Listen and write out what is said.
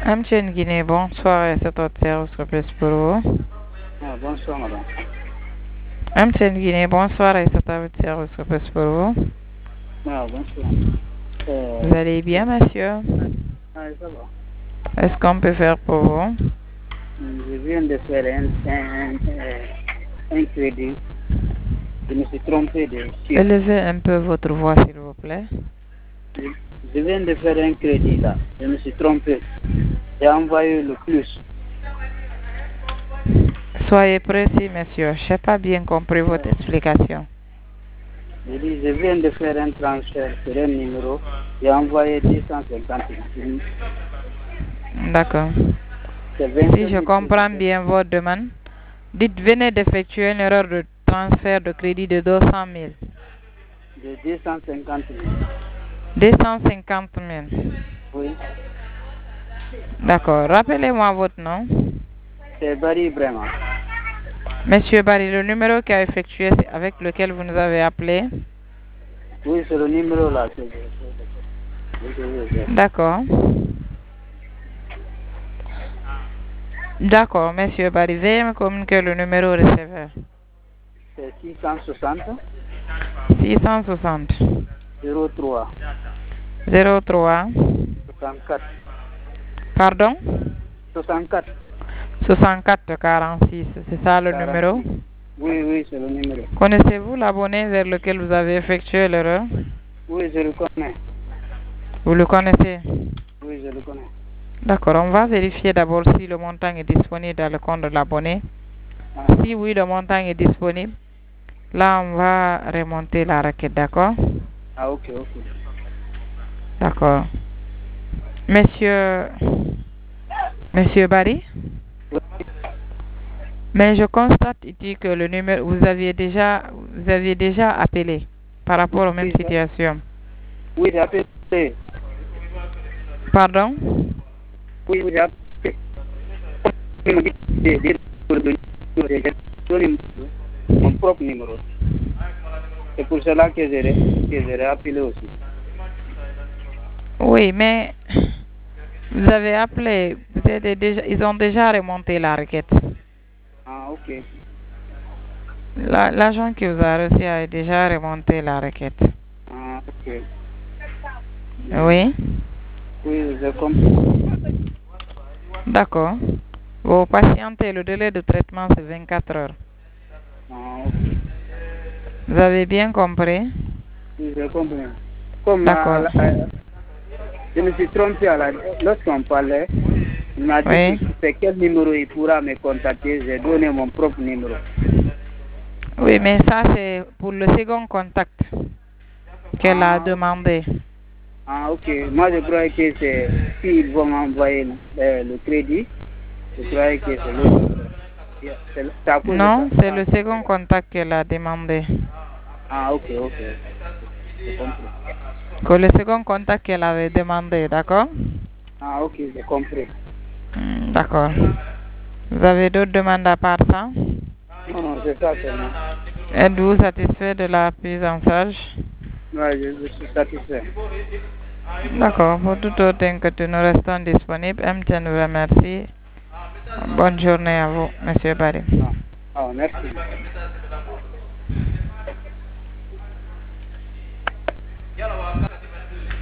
MTN Guinée, bonsoir et c'est votre service plus pour vous. Ah, bonsoir, madame. MTN Guinée, bonsoir et c'est votre service plus pour vous. Ah, bonsoir. Vous allez bien, monsieur? Ah, ça va. Est-ce qu'on peut faire pour vous? Je viens de faire un crédit. Je me suis trompé de chiffre. Élevez un peu votre voix, s'il vous plaît. Je viens de faire un crédit là. Je me suis trompé. J'ai envoyé le plus. Soyez précis, monsieur. Je n'ai pas bien compris votre explication. Je dis, je viens de faire un transfert sur un numéro. J'ai envoyé 250 000. D'accord. Si je comprends bien votre demande, dites venez d'effectuer une erreur de transfert de crédit de 200 000. De 250 000. 250 000. Oui. D'accord. Rappelez-moi votre nom. C'est Barry Bremer. Monsieur Barry, le numéro qui a effectué, c'est avec lequel vous nous avez appelé. Oui, c'est le numéro là. D'accord. D'accord, monsieur Barry, veuillez me communiquer le numéro receveur. C'est 660 660 03 03 64. Pardon? 64. 64 46, c'est ça le 46. numéro? Oui, c'est le numéro. Connaissez-vous l'abonné vers lequel vous avez effectué l'erreur? Oui, je le connais. Vous le connaissez? Oui, je le connais. D'accord, on va vérifier d'abord si le montant est disponible dans le compte de l'abonné. Ah. Si oui, le montant est disponible, là on va remonter la requête, d'accord? Ah, ok. D'accord. Monsieur Barry? Oui. Mais je constate ici que le numéro, vous aviez déjà appelé par rapport aux mêmes situations. Oui, j'ai appelé. Pardon? Oui, j'ai appelé. Mon propre numéro. C'est pour cela que j'ai appelé aussi. Oui, mais vous avez appelé, ils ont déjà remonté la requête. Ah, ok. L'agent qui vous a reçu a déjà remonté la requête. Ah, ok. Oui? Oui, j'ai compris. D'accord. Vous patientez, le délai de traitement c'est 24 heures. Ah, ok. Vous avez bien compris? Oui, j'ai compris. Comme D'accord. je me suis trompé lorsqu'on parlait, il m'a dit Oui. que c'est quel numéro il pourra me contacter. J'ai donné mon propre numéro. Oui, mais ça c'est pour le second contact qu'elle a demandé. Ah, ok. Moi, je croyais que c'est s'ils vont envoyer le crédit, je croyais que c'est l'autre. Non, c'est le second contact qu'elle a demandé. Ah, ok. J'ai compris. Que le second contact qu'elle avait demandé, d'accord? Ah, ok, j'ai compris. D'accord. Vous avez d'autres demandes à part ça? Non, c'est ça seulement. Êtes-vous satisfait de la prise en charge? Oui, je suis satisfait. D'accord. Pour toute autre inquiétude, nous restons disponibles. MTN vous remercie. Bonne journée à vous, Monsieur Barry. Ah, merci. Yalla